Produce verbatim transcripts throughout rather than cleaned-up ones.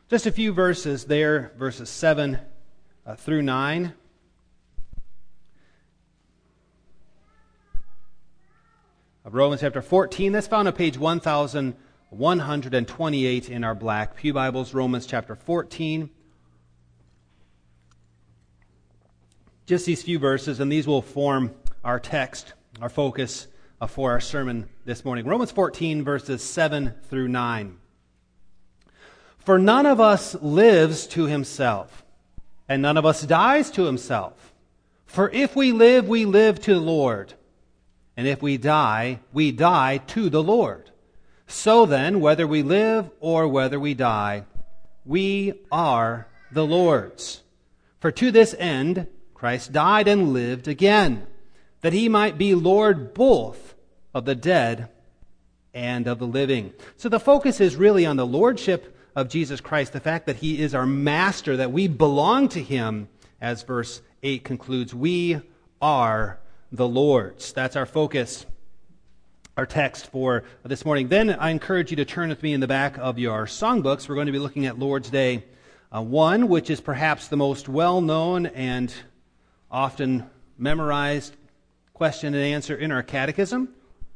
Just a few verses there, verses seven uh, through nine. Of Romans chapter fourteen, that's found on page one thousand one hundred twenty-eight in our black Pew Bibles, Romans chapter fourteen. Just these few verses, and these will form our text, our focus uh, for our sermon this morning. Romans fourteen, verses seven through nine. For none of us lives to himself, and none of us dies to himself. For if we live, we live to the Lord. And if we die, we die to the Lord. So then, whether we live or whether we die, we are the Lord's. For to this end, Christ died and lived again, that he might be Lord both of the dead and of the living. So the focus is really on the lordship of Jesus Christ, the fact that he is our master, that we belong to him, as verse eight concludes. We are the Lord's. That's our focus, our text for this morning. Then I encourage you to turn with me in the back of your songbooks. We're going to be looking at Lord's Day uh, one, which is perhaps the most well-known and often memorized question and answer in our catechism.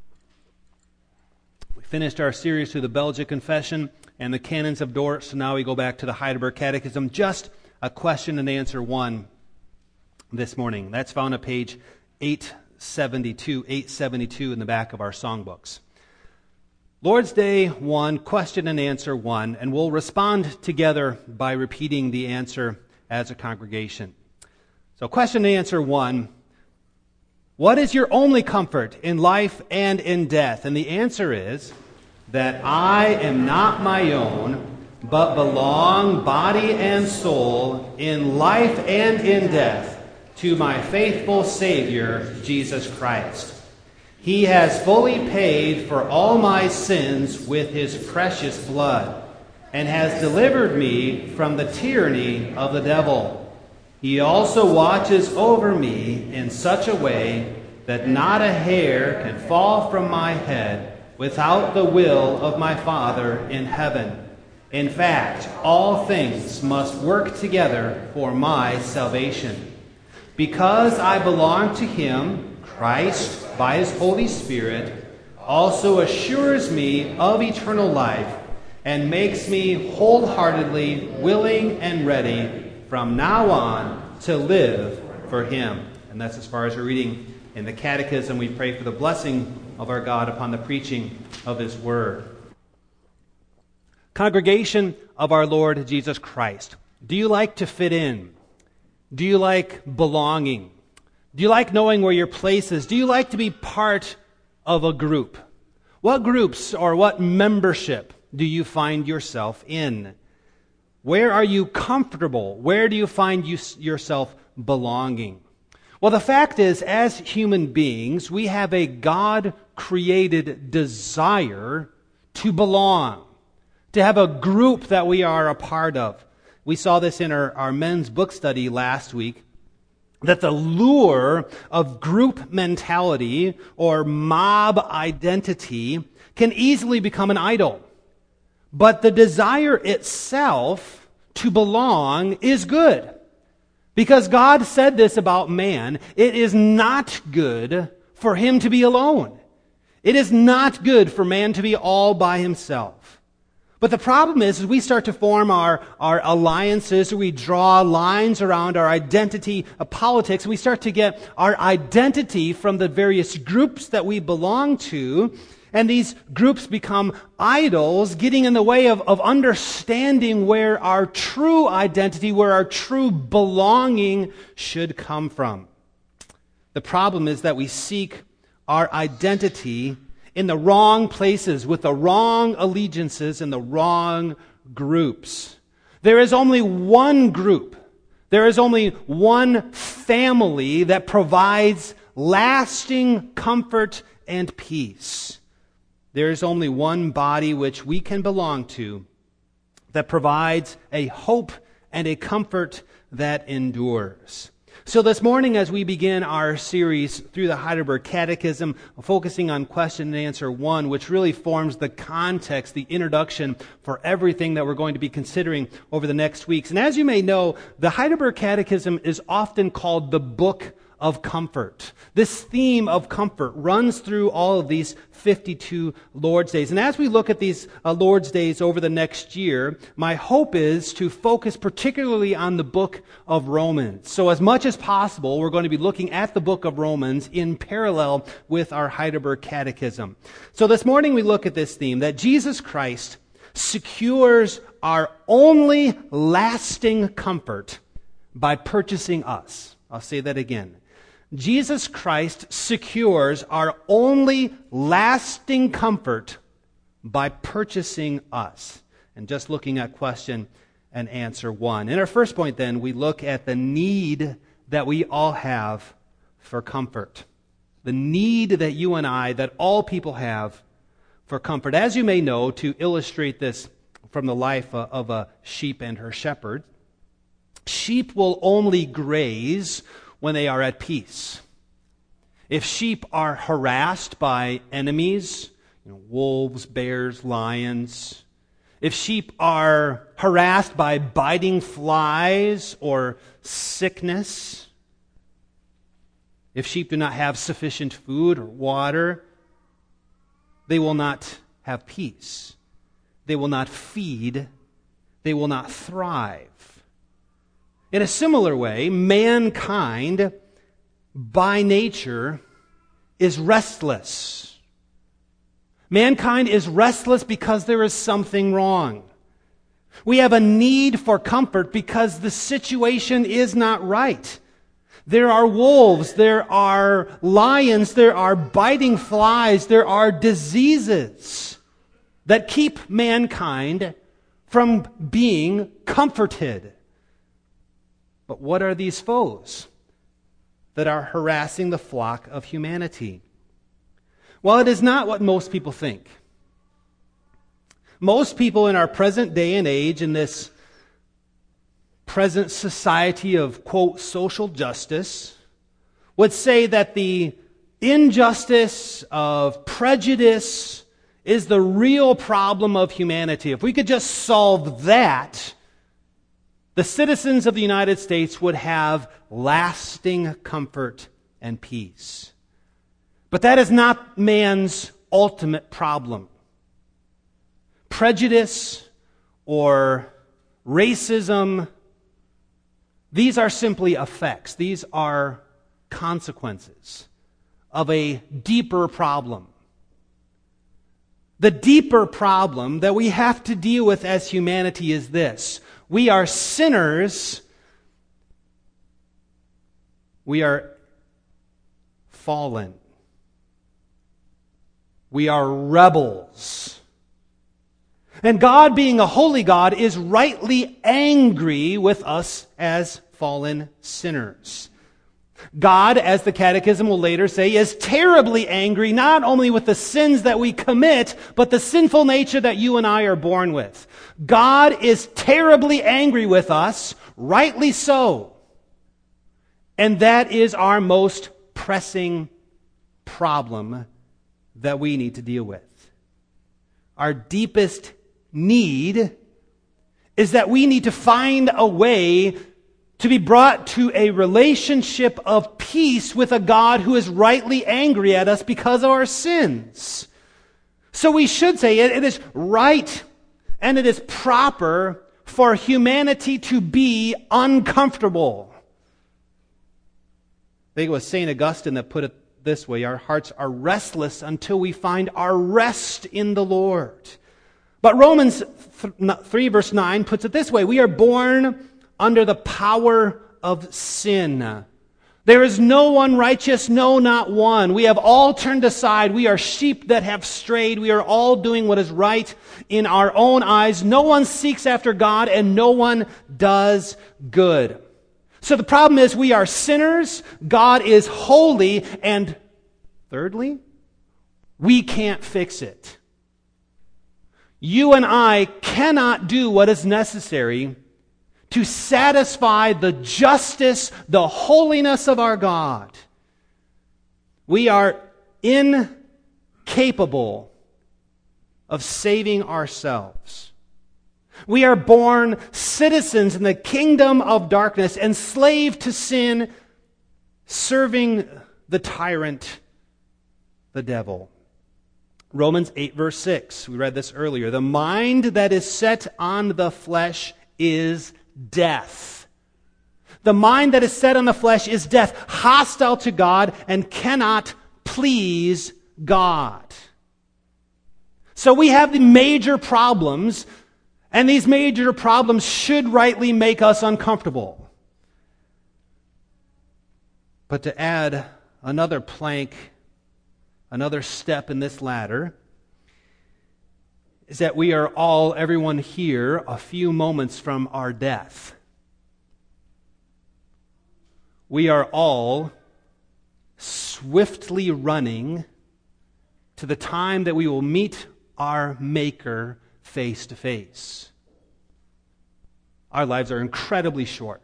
We finished our series through the Belgic Confession and the Canons of Dort, so now we go back to the Heidelberg Catechism. Just a question and answer one this morning. That's found on page eight seventy-two, eight seventy-two in the back of our songbooks. Lord's Day one, question and answer one, and we'll respond together by repeating the answer as a congregation. So question and answer one, what is your only comfort in life and in death? And the answer is that I am not my own, but belong body and soul in life and in death to my faithful Savior, Jesus Christ. He has fully paid for all my sins with his precious blood and has delivered me from the tyranny of the devil. He also watches over me in such a way that not a hair can fall from my head without the will of my Father in heaven. In fact, all things must work together for my salvation. Because I belong to him, Christ, by his Holy Spirit, also assures me of eternal life and makes me wholeheartedly willing and ready from now on to live for him. And that's as far as we're reading in the Catechism. We pray for the blessing of our God upon the preaching of his word. Congregation of our Lord Jesus Christ, do you like to fit in? Do you like belonging? Do you like knowing where your place is? Do you like to be part of a group? What groups or what membership do you find yourself in? Where are you comfortable? Where do you find you, yourself belonging? Well, the fact is, as human beings, we have a God-created desire to belong, to have a group that we are a part of. We saw this in our, our men's book study last week, that the lure of group mentality or mob identity can easily become an idol. But the desire itself to belong is good. Because God said this about man, it is not good for him to be alone. It is not good for man to be all by himself. But the problem is, is we start to form our, our alliances, we draw lines around our identity of politics, and we start to get our identity from the various groups that we belong to, and these groups become idols, getting in the way of, of understanding where our true identity, where our true belonging should come from. The problem is that we seek our identity in the wrong places, with the wrong allegiances, in the wrong groups. There is only one group. There is only one family that provides lasting comfort and peace. There is only one body which we can belong to that provides a hope and a comfort that endures. So this morning, as we begin our series through the Heidelberg Catechism, focusing on question and answer one, which really forms the context, the introduction for everything that we're going to be considering over the next weeks. And as you may know, the Heidelberg Catechism is often called the Book of Comfort. This theme of comfort runs through all of these fifty-two Lord's Days. And as we look at these uh, Lord's Days over the next year, my hope is to focus particularly on the book of Romans. So as much as possible, we're going to be looking at the book of Romans in parallel with our Heidelberg Catechism. So this morning we look at this theme, that Jesus Christ secures our only lasting comfort by purchasing us. I'll say that again. Jesus Christ secures our only lasting comfort by purchasing us. And just looking at question and answer one. In our first point then, we look at the need that we all have for comfort. The need that you and I, that all people have for comfort. As you may know, to illustrate this from the life of a sheep and her shepherd, sheep will only graze when they are at peace. If sheep are harassed by enemies, you know, wolves, bears, lions, if sheep are harassed by biting flies or sickness, if sheep do not have sufficient food or water, they will not have peace. They will not feed. They will not thrive. In a similar way, mankind, by nature, is restless. Mankind is restless because there is something wrong. We have a need for comfort because the situation is not right. There are wolves, there are lions, there are biting flies, there are diseases that keep mankind from being comforted. But what are these foes that are harassing the flock of humanity? Well, it is not what most people think. Most people in our present day and age, in this present society of, quote, social justice, would say that the injustice of prejudice is the real problem of humanity. If we could just solve that, the citizens of the United States would have lasting comfort and peace. But that is not man's ultimate problem. Prejudice or racism, these are simply effects. These are consequences of a deeper problem. The deeper problem that we have to deal with as humanity is this. We are sinners. We are fallen. We are rebels. And God, being a holy God, is rightly angry with us as fallen sinners. God, as the Catechism will later say, is terribly angry not only with the sins that we commit, but the sinful nature that you and I are born with. God is terribly angry with us, rightly so. And that is our most pressing problem that we need to deal with. Our deepest need is that we need to find a way to be brought to a relationship of peace with a God who is rightly angry at us because of our sins. So we should say it, it is right and it is proper for humanity to be uncomfortable. I think it was Saint Augustine that put it this way: our hearts are restless until we find our rest in the Lord. But Romans three verse nine puts it this way: we are born under the power of sin. There is no one righteous, no, not one. We have all turned aside. We are sheep that have strayed. We are all doing what is right in our own eyes. No one seeks after God, and no one does good. So the problem is we are sinners, God is holy, and thirdly, we can't fix it. You and I cannot do what is necessary to satisfy the justice, the holiness of our God. We are incapable of saving ourselves. We are born citizens in the kingdom of darkness, enslaved to sin, serving the tyrant, the devil. Romans eight, verse six, we read this earlier. The mind that is set on the flesh is death. The mind that is set on the flesh is death, hostile to God and cannot please God. So we have the major problems, and these major problems should rightly make us uncomfortable. But to add another plank, another step in this ladder, is that we are all, everyone here, a few moments from our death. We are all swiftly running to the time that we will meet our Maker face to face. Our lives are incredibly short.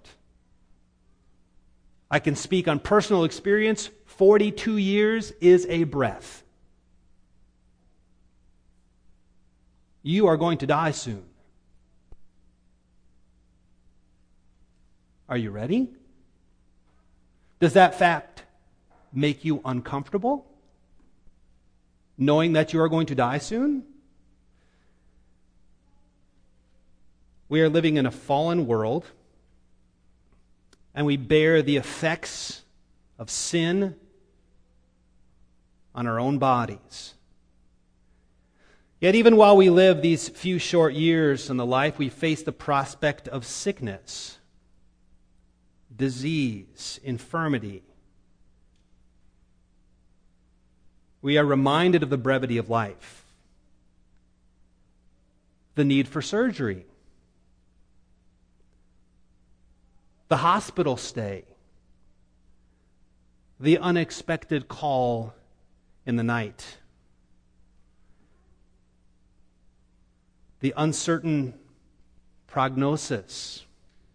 I can speak on personal experience. forty-two years is a breath. You are going to die soon. Are you ready? Does that fact make you uncomfortable? Knowing that you are going to die soon? We are living in a fallen world, and we bear the effects of sin on our own bodies. Yet even while we live these few short years in the life, we face the prospect of sickness, disease, infirmity. We are reminded of the brevity of life, the need for surgery, the hospital stay, the unexpected call in the night, the uncertain prognosis,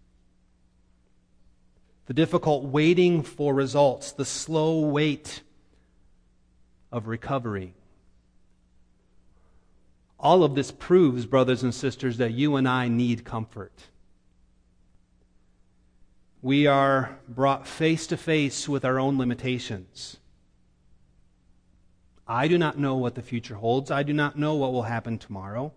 the difficult waiting for results, the slow wait of recovery. All of this proves, brothers and sisters, that you and I need comfort. We are brought face to face with our own limitations. I do not know what the future holds. I do not know what will happen tomorrow.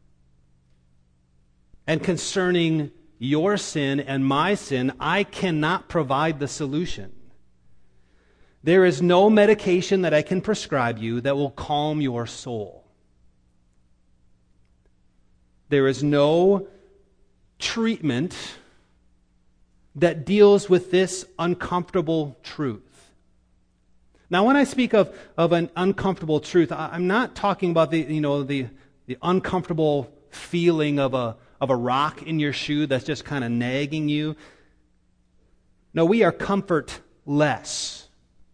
And concerning your sin and my sin, I cannot provide the solution. There is no medication that I can prescribe you that will calm your soul. There is no treatment that deals with this uncomfortable truth. Now, when I speak of, of an uncomfortable truth, I, I'm not talking about the you know the, the uncomfortable feeling of a of a rock in your shoe that's just kind of nagging you. No, we are comfortless.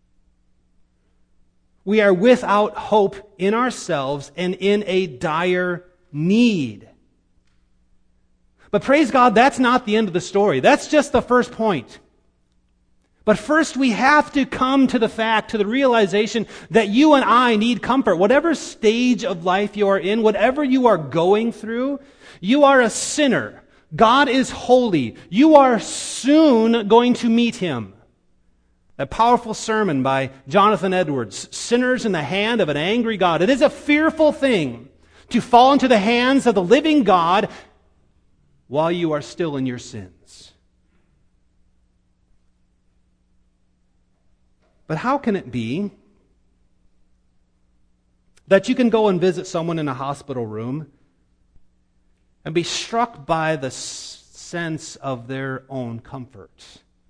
We are without hope in ourselves and in a dire need. But praise God, that's not the end of the story. That's just the first point. But first we have to come to the fact, to the realization that you and I need comfort. Whatever stage of life you are in, whatever you are going through, you are a sinner. God is holy. You are soon going to meet Him. That powerful sermon by Jonathan Edwards, Sinners in the Hand of an Angry God. It is a fearful thing to fall into the hands of the living God while you are still in your sins. But how can it be that you can go and visit someone in a hospital room and be struck by the sense of their own comfort?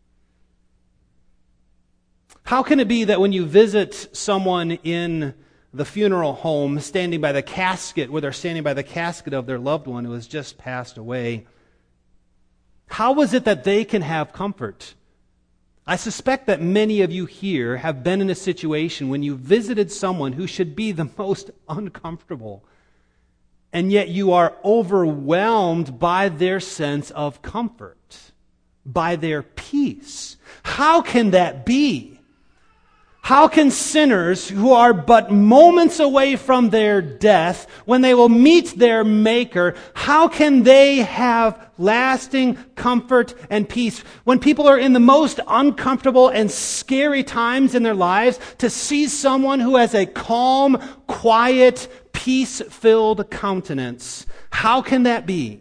How can it be that when you visit someone in the funeral home, standing by the casket, where they're standing by the casket of their loved one who has just passed away, how is it that they can have comfort? I suspect that many of you here have been in a situation when you visited someone who should be the most uncomfortable. and yet you are overwhelmed by their sense of comfort, by their peace. How can that be? How can sinners who are but moments away from their death, when they will meet their Maker, how can they have lasting comfort and peace? When people are in the most uncomfortable and scary times in their lives, to see someone who has a calm, quiet, peace-filled countenance, how can that be?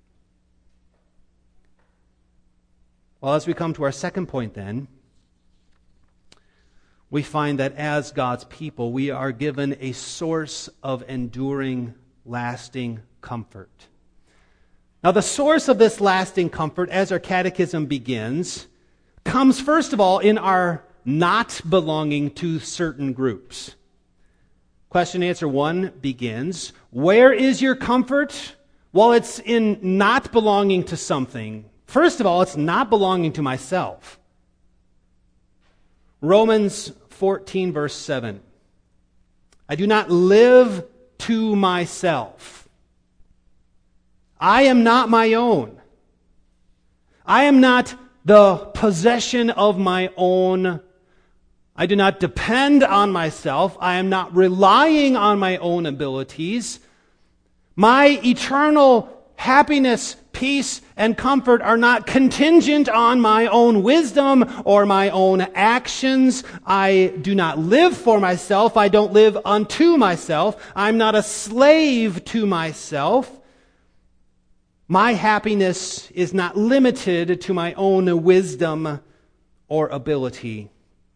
Well, as we come to our second point then, we find that as God's people, we are given a source of enduring, lasting comfort. Now, the source of this lasting comfort, as our catechism begins, comes first of all in our not belonging to certain groups. Question answer one begins, where is your comfort? Well, it's in not belonging to something. First of all, it's not belonging to myself. Romans fourteen, verse seven. I do not live to myself. I am not my own. I am not the possession of my own. I do not depend on myself. I am not relying on my own abilities. My eternal happiness, peace, and comfort are not contingent on my own wisdom or my own actions. I do not live for myself. I don't live unto myself. I'm not a slave to myself. My happiness is not limited to my own wisdom or ability.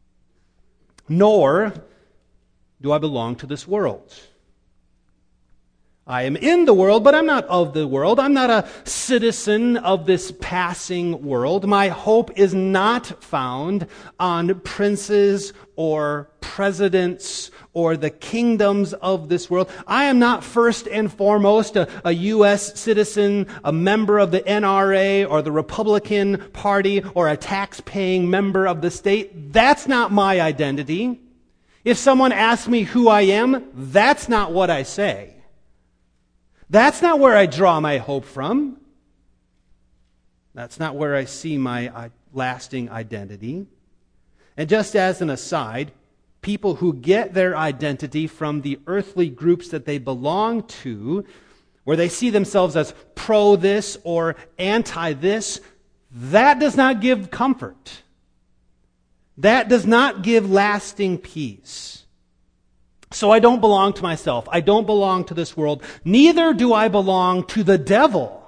Nor do I belong to this world. I am in the world, but I'm not of the world. I'm not a citizen of this passing world. My hope is not found on princes or presidents or the kingdoms of this world. I am not first and foremost a, a U S citizen, a member of the N R A or the Republican Party or a tax-paying member of the state. That's not my identity. If someone asks me who I am, that's not what I say. That's not where I draw my hope from. That's not where I see my lasting identity. And just as an aside, people who get their identity from the earthly groups that they belong to, where they see themselves as pro this or anti this, that does not give comfort. That does not give lasting peace. So I don't belong to myself. I don't belong to this world. Neither do I belong to the devil.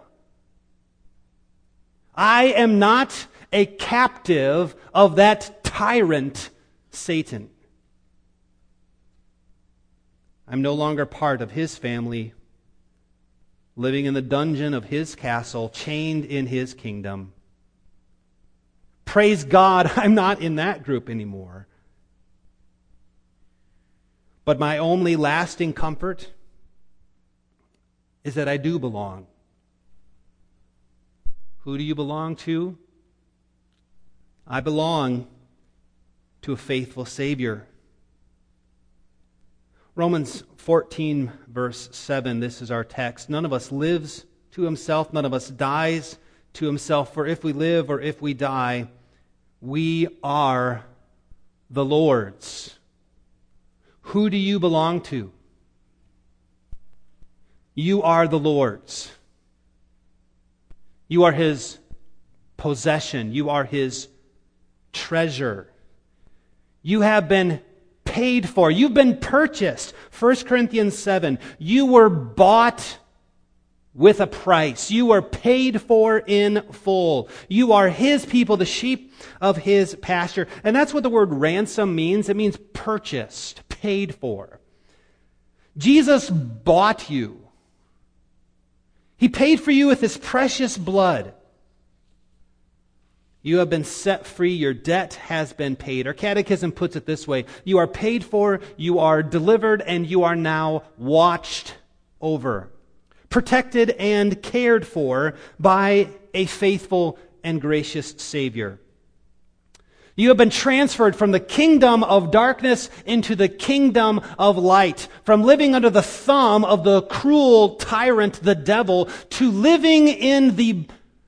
I am not a captive of that tyrant, Satan. I'm no longer part of his family, living in the dungeon of his castle, chained in his kingdom. Praise God, I'm not in that group anymore. But my only lasting comfort is that I do belong. Who do you belong to? I belong to a faithful Savior. Romans fourteen, verse seven, this is our text. None of us lives to himself, none of us dies to himself, for if we live or if we die, we are the Lord's. Who do you belong to? You are the Lord's. You are his possession. You are his treasure. You have been paid for. You've been purchased. First Corinthians seven. You were bought with a price. You were paid for in full. You are his people, the sheep of his pasture. And that's what the word ransom means. It means purchased, paid for. Jesus bought you. He paid for you with his precious blood. You have been set free. Your debt has been paid. Our catechism puts it this way. You are paid for, you are delivered, and you are now watched over, protected and cared for by a faithful and gracious Savior. You have been transferred from the kingdom of darkness into the kingdom of light, from living under the thumb of the cruel tyrant, the devil, to living in the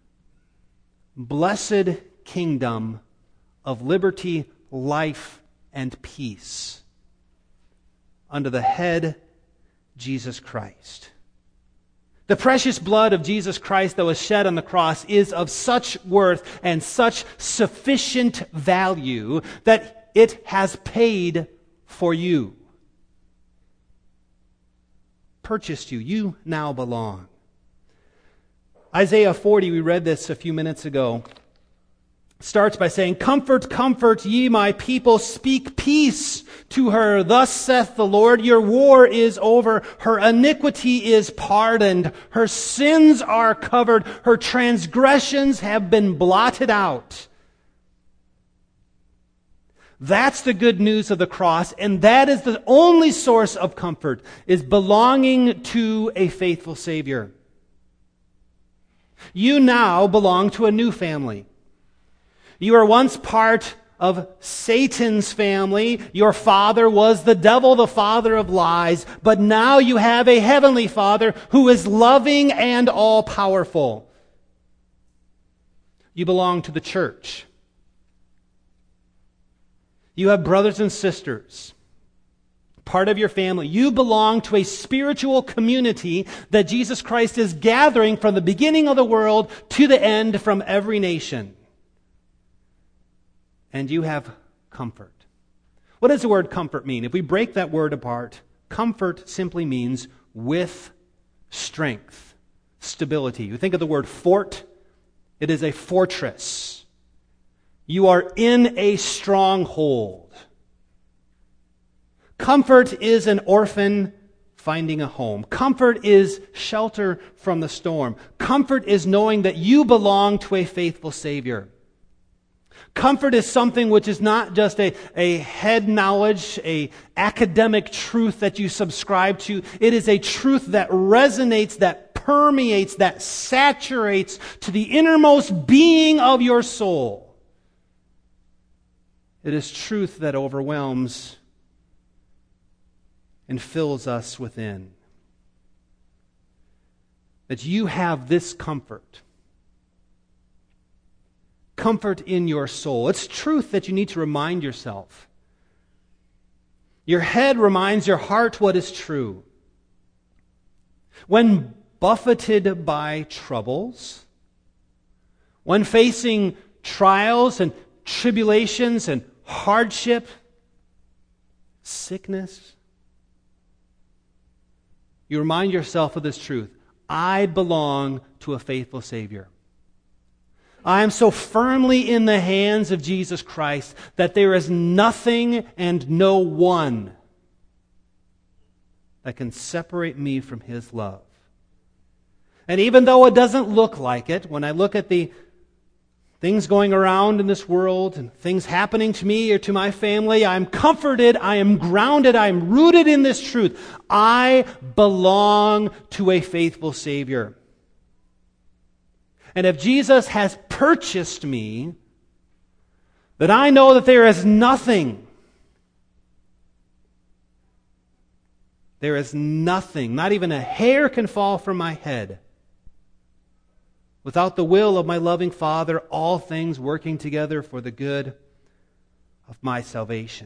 blessed kingdom of liberty, life, and peace under the head, Jesus Christ. The precious blood of Jesus Christ that was shed on the cross is of such worth and such sufficient value that it has paid for you. Purchased you. You now belong. Isaiah forty, we read this a few minutes ago, starts by saying, "Comfort, comfort ye my people, speak peace to her. Thus saith the Lord, your war is over, her iniquity is pardoned, her sins are covered, her transgressions have been blotted out." That's the good news of the cross, and that is the only source of comfort, is belonging to a faithful Savior. You now belong to a new family. You were once part of Satan's family. Your father was the devil, the father of lies. But now you have a heavenly Father who is loving and all-powerful. You belong to the church. You have brothers and sisters, part of your family. You belong to a spiritual community that Jesus Christ is gathering from the beginning of the world to the end from every nation. And you have comfort. What does the word comfort mean? If we break that word apart, comfort simply means with strength, stability. You think of the word fort, it is a fortress. You are in a stronghold. Comfort is an orphan finding a home. Comfort is shelter from the storm. Comfort is knowing that you belong to a faithful Savior. Comfort is something which is not just a, a head knowledge, a academic truth that you subscribe to. It is a truth that resonates, that permeates, that saturates to the innermost being of your soul. It is truth that overwhelms and fills us within. That you have this comfort. Comfort in your soul. It's truth that you need to remind yourself. Your head reminds your heart what is true. When buffeted by troubles, when facing trials and tribulations and hardship, sickness, you remind yourself of this truth. I belong to a faithful Savior. I am so firmly in the hands of Jesus Christ that there is nothing and no one that can separate me from His love. And even though it doesn't look like it, when I look at the things going around in this world and things happening to me or to my family, I'm comforted, I am grounded, I am rooted in this truth. I belong to a faithful Savior. And if Jesus has purchased me, then I know that there is nothing, there is nothing, not even a hair can fall from my head without the will of my loving Father, all things working together for the good of my salvation.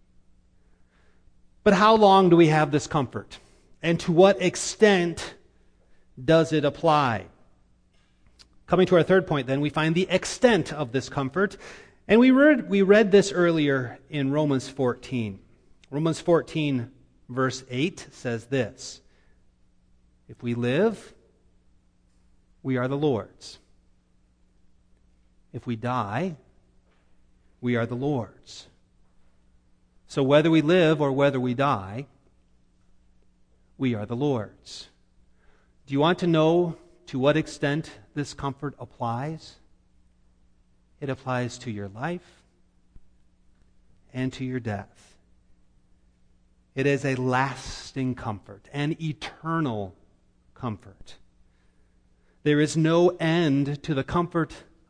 But how long do we have this comfort? And to what extent does it apply? Coming to our third point then, we find the extent of this comfort. And we read, we read this earlier in Romans fourteen. Romans fourteen verse eight says this: if we live, we are the Lord's. If we die, we are the Lord's. So whether we live or whether we die, we are the Lord's. Do you want to know to what extent this comfort applies? It applies to your life and to your death. It is a lasting comfort, an eternal comfort. There is no end to the comfort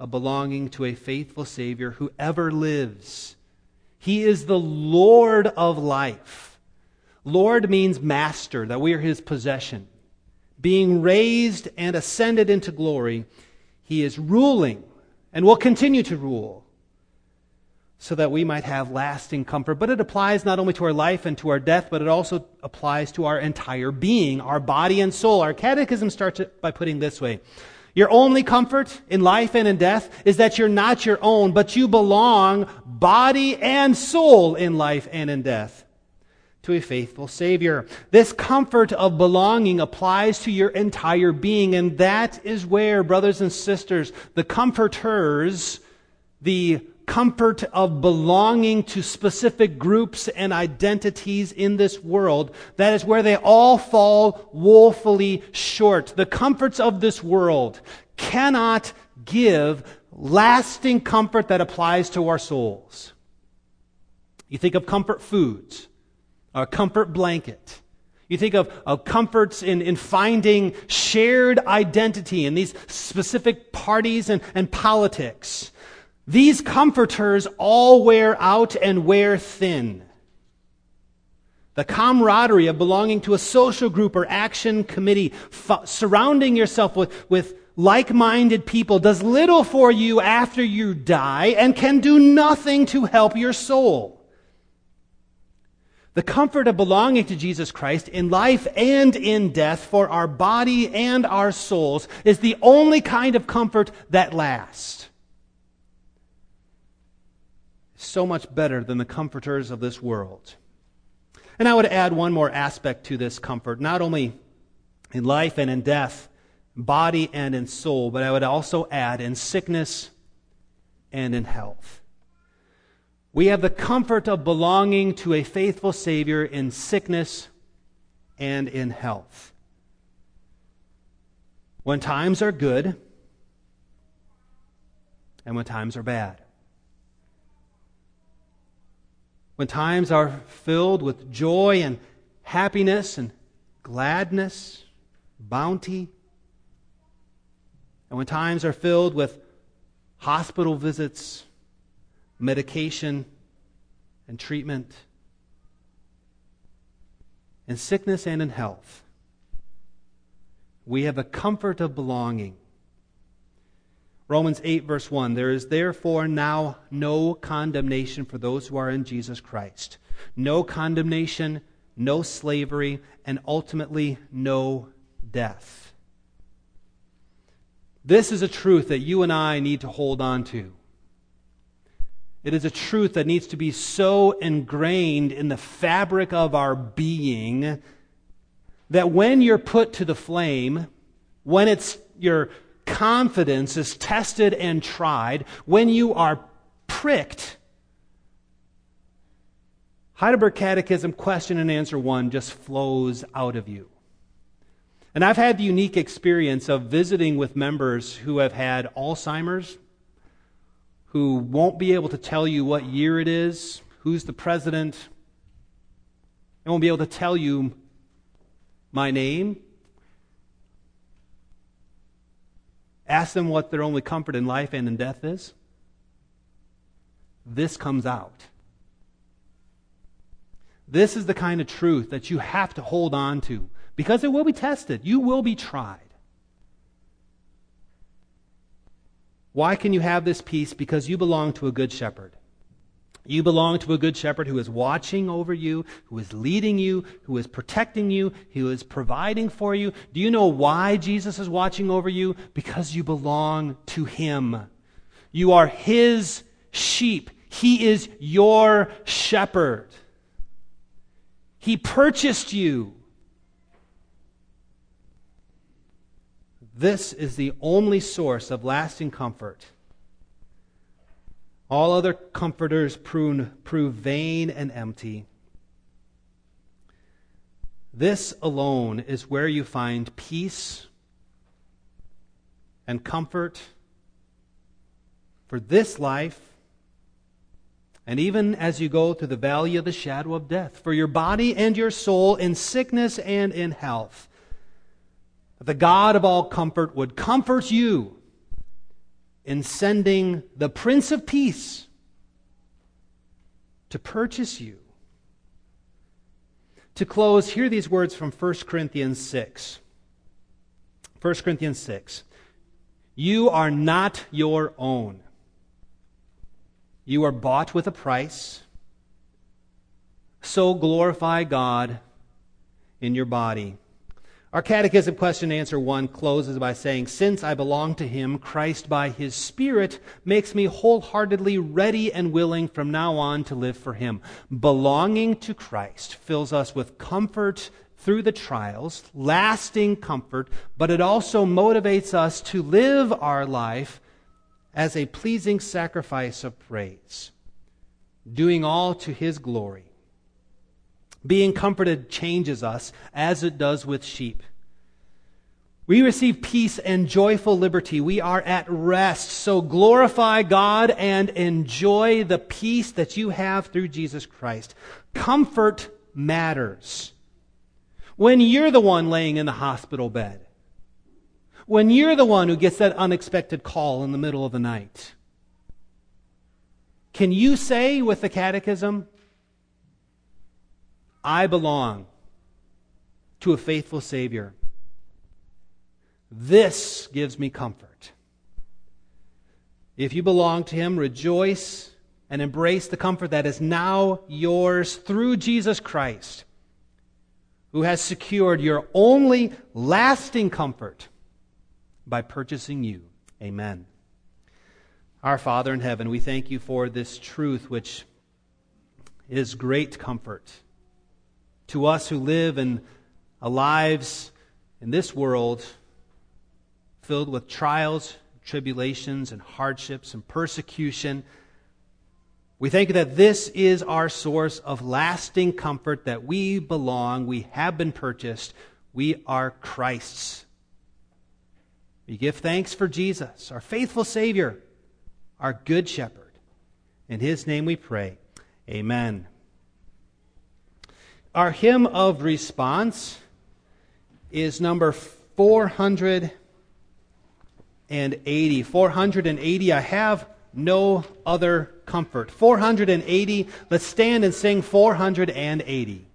of belonging to a faithful Savior who ever lives. He is the Lord of life. Lord means master, that we are His possession. Being raised and ascended into glory, He is ruling and will continue to rule so that we might have lasting comfort. But it applies not only to our life and to our death, but it also applies to our entire being, our body and soul. Our catechism starts it by putting it this way. Your only comfort in life and in death is that you're not your own, but you belong, body and soul, in life and in death, to a faithful Savior. This comfort of belonging applies to your entire being, and that is where, brothers and sisters, the comforters, the comfort of belonging to specific groups and identities in this world, that is where they all fall woefully short. The comforts of this world cannot give lasting comfort that applies to our souls. You think of comfort foods, a comfort blanket. You think of, of comforts in, in finding shared identity in these specific parties and, and politics. These comforters all wear out and wear thin. The camaraderie of belonging to a social group or action committee, f- surrounding yourself with, with like-minded people, does little for you after you die and can do nothing to help your soul. The comfort of belonging to Jesus Christ in life and in death for our body and our souls is the only kind of comfort that lasts. So much better than the comforters of this world. And I would add one more aspect to this comfort, not only in life and in death, body and in soul, but I would also add in sickness and in health. We have the comfort of belonging to a faithful Savior in sickness and in health. When times are good and when times are bad. When times are filled with joy and happiness and gladness, bounty. And when times are filled with hospital visits, medication, and treatment. In sickness and in health, we have the comfort of belonging. Romans eight verse one, there is therefore now no condemnation for those who are in Jesus Christ. No condemnation, no slavery, and ultimately no death. This is a truth that you and I need to hold on to. It is a truth that needs to be so ingrained in the fabric of our being that when you're put to the flame, when it's your confidence is tested and tried, when you are pricked, Heidelberg Catechism question and answer one just flows out of you. And I've had the unique experience of visiting with members who have had Alzheimer's, who won't be able to tell you what year it is, who's the president, and won't be able to tell you my name. Ask them what their only comfort in life and in death is. This comes out. This is the kind of truth that you have to hold on to, because it will be tested. You will be tried. Why can you have this peace? Because you belong to a good shepherd. You belong to a good shepherd who is watching over you, who is leading you, who is protecting you, who is providing for you. Do you know why Jesus is watching over you? Because you belong to Him. You are His sheep. He is your shepherd. He purchased you. This is the only source of lasting comfort. All other comforters prove, prove vain and empty. This alone is where you find peace and comfort for this life, and even as you go through the valley of the shadow of death, for your body and your soul in sickness and in health. The God of all comfort would comfort you in sending the Prince of Peace to purchase you. To close, hear these words from First Corinthians six. First Corinthians six. You are not your own. You are bought with a price. So glorify God in your body. Our catechism question and answer one closes by saying, since I belong to Him, Christ by His Spirit makes me wholeheartedly ready and willing from now on to live for Him. Belonging to Christ fills us with comfort through the trials, lasting comfort, but it also motivates us to live our life as a pleasing sacrifice of praise, doing all to His glory. Being comforted changes us as it does with sheep. We receive peace and joyful liberty. We are at rest. So glorify God and enjoy the peace that you have through Jesus Christ. Comfort matters. When you're the one laying in the hospital bed, when you're the one who gets that unexpected call in the middle of the night, can you say with the catechism, I belong to a faithful Savior. This gives me comfort. If you belong to Him, rejoice and embrace the comfort that is now yours through Jesus Christ, who has secured your only lasting comfort by purchasing you. Amen. Our Father in heaven, we thank you for this truth which is great comfort to us who live in lives in this world filled with trials, tribulations, and hardships and persecution. We thank you that this is our source of lasting comfort, that we belong, we have been purchased, we are Christ's. We give thanks for Jesus, our faithful Savior, our good shepherd. In His name we pray. Amen. Our hymn of response is number four hundred eighty. four hundred eighty, I have no other comfort. four hundred eighty, let's stand and sing four hundred eighty.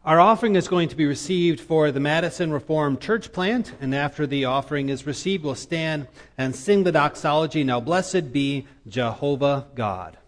Our offering is going to be received for the Madison Reformed Church plant, and after the offering is received, we'll stand and sing the doxology, Now Blessed Be Jehovah God.